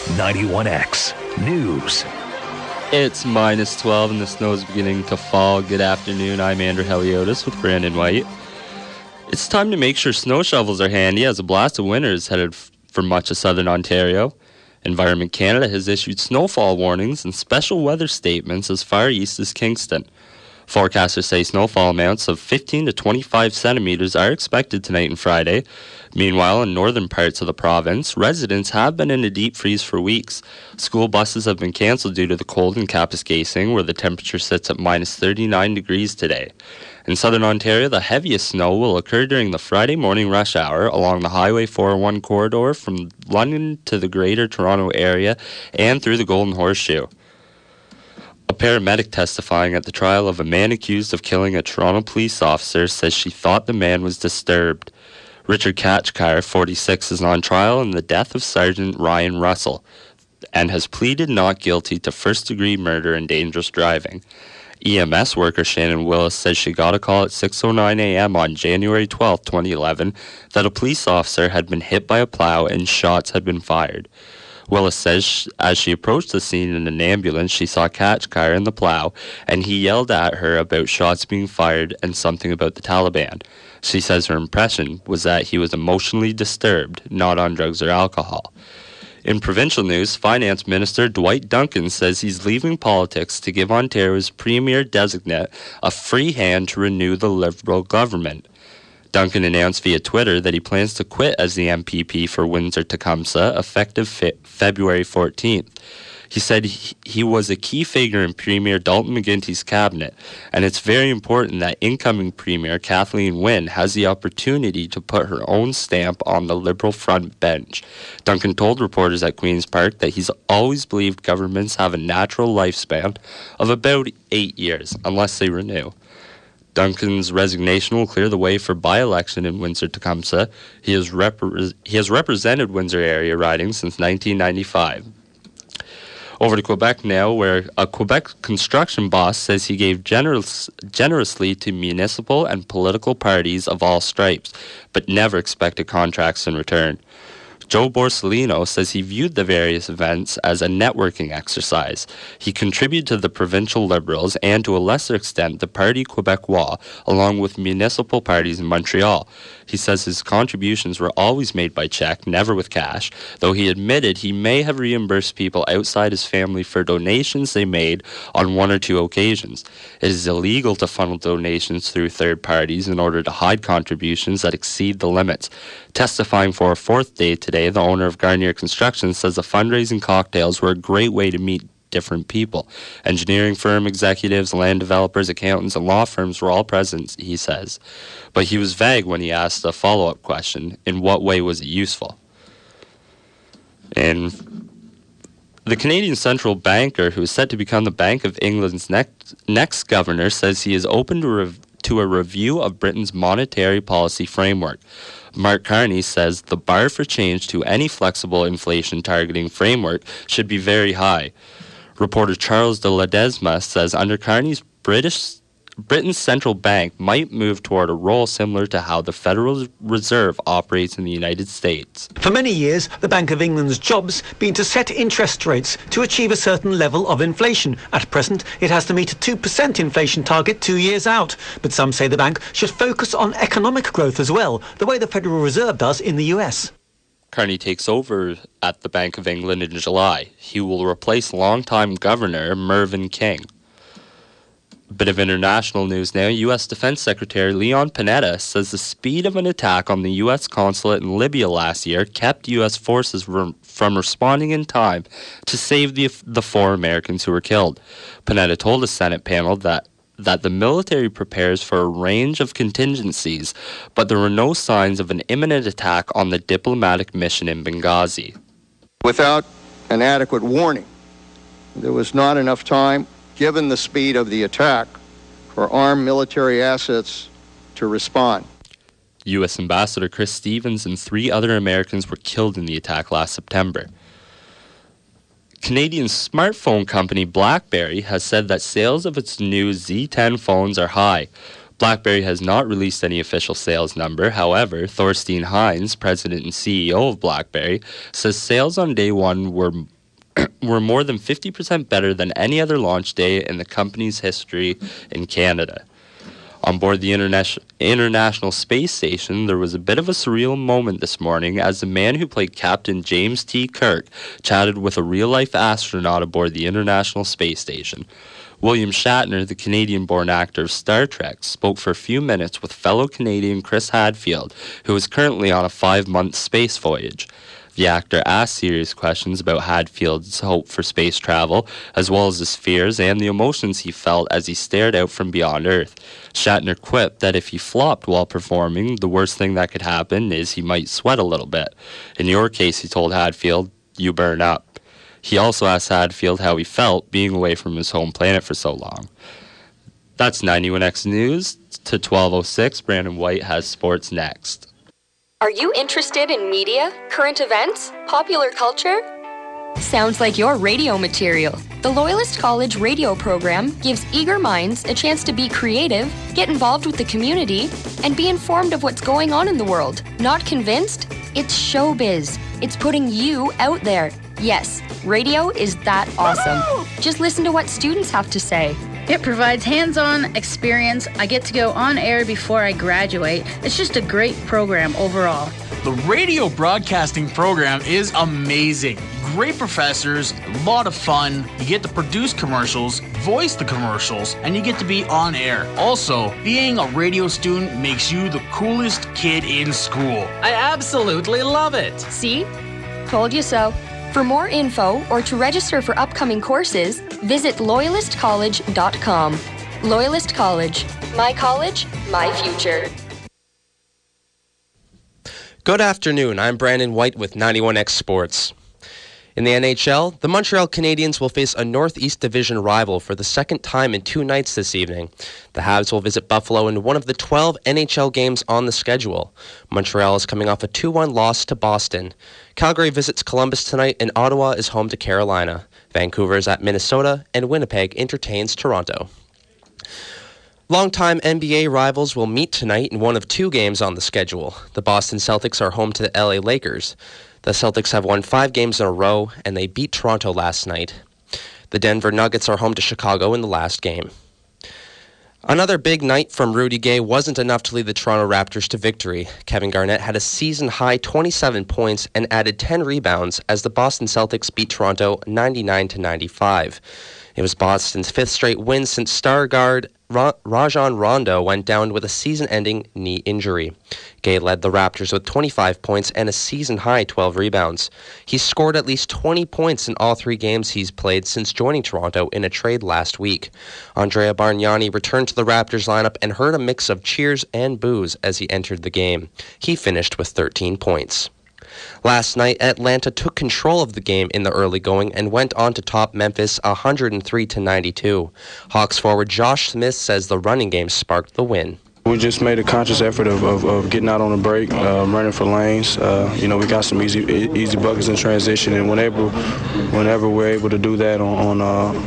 91X News. It's minus 12 and the snow is beginning to fall. Good afternoon. I'm Andrew Heliotis with Brandon White. It's time to make sure snow shovels are handy as a blast of winter is headed for much of southern Ontario. Environment Canada has issued snowfall warnings and special weather statements as far east as Kingston. Forecasters say snowfall amounts of 15 to 25 centimeters are expected tonight and Friday. Meanwhile, in northern parts of the province, residents have been in a deep freeze for weeks. School buses have been cancelled due to the cold in Kapuskasing, where the temperature sits at minus 39 degrees today. In southern Ontario, the heaviest snow will occur during the Friday morning rush hour along the Highway 401 corridor from London to the Greater Toronto Area and through the Golden Horseshoe. A paramedic testifying at the trial of a man accused of killing a Toronto police officer says she thought the man was disturbed. Richard Kachkar, 46, is on trial in the death of Sergeant Ryan Russell and has pleaded not guilty to first-degree murder and dangerous driving. EMS worker Shannon Willis says she got a call at 6:09 a.m. on January 12, 2011, that a police officer had been hit by a plow and shots had been fired. Willis says as she approached the scene in an ambulance, she saw Kachkar in the plow, and he yelled at her about shots being fired and something about the Taliban. She says her impression was that he was emotionally disturbed, not on drugs or alcohol. In provincial news, Finance Minister Dwight Duncan says he's leaving politics to give Ontario's Premier designate a free hand to renew the Liberal government. Duncan announced via Twitter that he plans to quit as the MPP for Windsor-Tecumseh effective February 14th. He said he was a key figure in Premier Dalton McGuinty's cabinet, and it's very important that incoming Premier Kathleen Wynne has the opportunity to put her own stamp on the Liberal front bench. Duncan told reporters at Queen's Park that he's always believed governments have a natural lifespan of about 8 years, unless they renew. Duncan's resignation will clear the way for by-election in Windsor-Tecumseh. He has represented Windsor area ridings since 1995. Over to Quebec now, where a Quebec construction boss says he gave generously to municipal and political parties of all stripes, but never expected contracts in return. Joe Borsellino says he viewed the various events as a networking exercise. He contributed to the provincial Liberals and, to a lesser extent, the Parti Québécois, along with municipal parties in Montreal. He says his contributions were always made by check, never with cash, though he admitted he may have reimbursed people outside his family for donations they made on one or two occasions. It is illegal to funnel donations through third parties in order to hide contributions that exceed the limits. Testifying for a fourth day today, the owner of Garnier Construction says the fundraising cocktails were a great way to meet different people. Engineering firm executives, land developers, accountants, and law firms were all present, he says. But he was vague when he asked a follow-up question: in what way was it useful? And the Canadian central banker, who is set to become the Bank of England's next governor, says he is open to a review of Britain's monetary policy framework. Mark Carney says the bar for change to any flexible inflation targeting framework should be very high. Reporter Charles de Ledesma says under Carney's Britain's central bank might move toward a role similar to how the Federal Reserve operates in the United States. For many years, the Bank of England's job's been to set interest rates to achieve a certain level of inflation. At present, it has to meet a 2% inflation target 2 years out. But some say the bank should focus on economic growth as well, the way the Federal Reserve does in the US. Carney takes over at the Bank of England in July. He will replace longtime Governor Mervyn King. Bit of international news now. U.S. Defense Secretary Leon Panetta says the speed of an attack on the U.S. consulate in Libya last year kept U.S. forces from responding in time to save the 4 Americans who were killed. Panetta told a Senate panel that the military prepares for a range of contingencies, but there were no signs of an imminent attack on the diplomatic mission in Benghazi. Without an adequate warning, there was not enough time, given the speed of the attack, for armed military assets to respond. U.S. Ambassador Chris Stevens and 3 other Americans were killed in the attack last September. Canadian smartphone company BlackBerry has said that sales of its new Z10 phones are high. BlackBerry has not released any official sales number. However, Thorstein Hines, president and CEO of BlackBerry, says sales on day one were were more than 50% better than any other launch day in the company's history in Canada. On board the International Space Station, there was a bit of a surreal moment this morning as the man who played Captain James T. Kirk chatted with a real-life astronaut aboard the International Space Station. William Shatner, the Canadian-born actor of Star Trek, spoke for a few minutes with fellow Canadian Chris Hadfield, who is currently on a 5-month space voyage. The actor asked serious questions about Hadfield's hope for space travel, as well as his fears and the emotions he felt as he stared out from beyond Earth. Shatner quipped that if he flopped while performing, the worst thing that could happen is he might sweat a little bit. In your case, he told Hadfield, you burn up. He also asked Hadfield how he felt being away from his home planet for so long. That's 91X News. To 12:06, Brandon White has sports next. Are you interested in media, current events, popular culture? Sounds like your radio material. The Loyalist College radio program gives eager minds a chance to be creative, get involved with the community, and be informed of what's going on in the world. Not convinced? It's showbiz. It's putting you out there. Yes, radio is that awesome. Just listen to what students have to say. It provides hands-on experience. I get to go on air before I graduate. It's just a great program overall. The radio broadcasting program is amazing. Great professors, a lot of fun. You get to produce commercials, voice the commercials, and you get to be on air. Also, being a radio student makes you the coolest kid in school. I absolutely love it. See? Told you so. For more info or to register for upcoming courses, visit loyalistcollege.com. Loyalist College. My college, my future. Good afternoon. I'm Brandon White with 91X Sports. In the NHL, the Montreal Canadiens will face a Northeast Division rival for the second time in 2 nights this evening. The Habs will visit Buffalo in one of the 12 NHL games on the schedule. Montreal is coming off a 2-1 loss to Boston. Calgary visits Columbus tonight, and Ottawa is home to Carolina. Vancouver is at Minnesota, and Winnipeg entertains Toronto. Longtime NBA rivals will meet tonight in one of 2 games on the schedule. The Boston Celtics are home to the LA Lakers. The Celtics have won 5 games in a row, and they beat Toronto last night. The Denver Nuggets are home to Chicago in the last game. Another big night from Rudy Gay wasn't enough to lead the Toronto Raptors to victory. Kevin Garnett had a season-high 27 points and added 10 rebounds as the Boston Celtics beat Toronto 99-95. It was Boston's 5th straight win since star guard Rajon Rondo went down with a season-ending knee injury. Gay led the Raptors with 25 points and a season-high 12 rebounds. He scored at least 20 points in all 3 games he's played since joining Toronto in a trade last week. Andrea Bargnani returned to the Raptors lineup and heard a mix of cheers and boos as he entered the game. He finished with 13 points. Last night, Atlanta took control of the game in the early going and went on to top Memphis 103-92. Hawks forward Josh Smith says the running game sparked the win. We just made a conscious effort of getting out on the break, running for lanes. We got some easy buckets in transition, and whenever we're able to do that on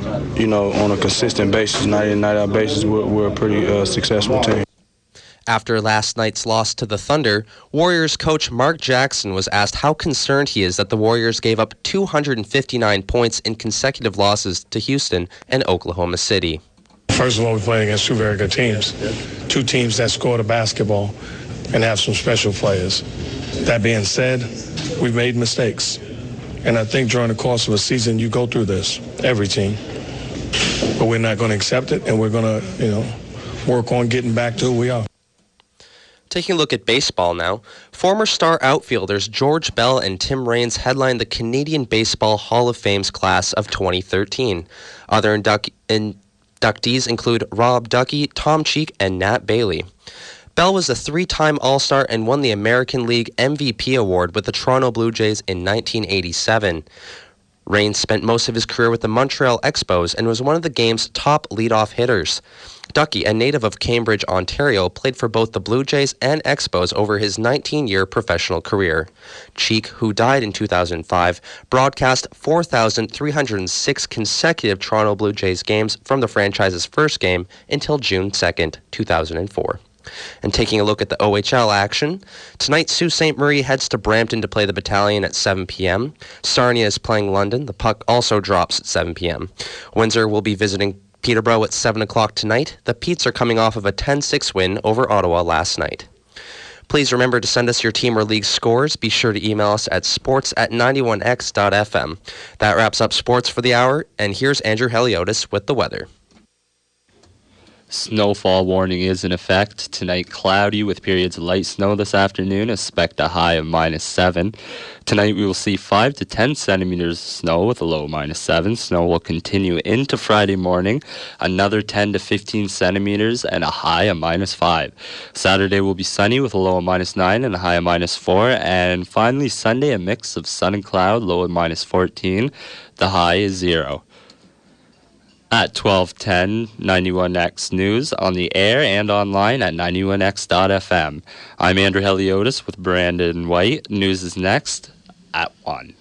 a consistent basis, night in, night out basis, we're a pretty successful team. After last night's loss to the Thunder, Warriors coach Mark Jackson was asked how concerned he is that the Warriors gave up 259 points in consecutive losses to Houston and Oklahoma City. First of all, we're playing against 2 very good teams. 2 teams that score the basketball and have some special players. That being said, we've made mistakes. And I think during the course of a season, you go through this, every team. But we're not going to accept it, and we're going to, work on getting back to who we are. Taking a look at baseball now, former star outfielders George Bell and Tim Raines headlined the Canadian Baseball Hall of Fame's class of 2013. Other inductees include Rob Ducky, Tom Cheek, and Nat Bailey. Bell was a 3-time All-Star and won the American League MVP award with the Toronto Blue Jays in 1987. Raines spent most of his career with the Montreal Expos and was one of the game's top leadoff hitters. Ducky, a native of Cambridge, Ontario, played for both the Blue Jays and Expos over his 19-year professional career. Cheek, who died in 2005, broadcast 4,306 consecutive Toronto Blue Jays games from the franchise's first game until June 2nd, 2004. And taking a look at the OHL action, tonight Sault Ste. Marie heads to Brampton to play the Battalion at 7 p.m. Sarnia is playing London. The puck also drops at 7 p.m. Windsor will be visiting Peterborough at 7 o'clock tonight. The Petes are coming off of a 10-6 win over Ottawa last night. Please remember to send us your team or league scores. Be sure to email us at sports@91x.fm. That wraps up sports for the hour, and here's Andrew Heliotis with the weather. Snowfall warning is in effect. Tonight, cloudy with periods of light snow this afternoon. Expect a high of -7. Tonight, we will see 5 to 10 centimeters of snow with a low of -7. Snow will continue into Friday morning. Another 10 to 15 centimeters and a high of -5. Saturday will be sunny with a low of -9 and a high of -4. And finally, Sunday, a mix of sun and cloud, low of -14. The high is 0. At 12:10, 91X News on the air and online at 91x.fm. I'm Andrew Heliotis with Brandon White. News is next at 1.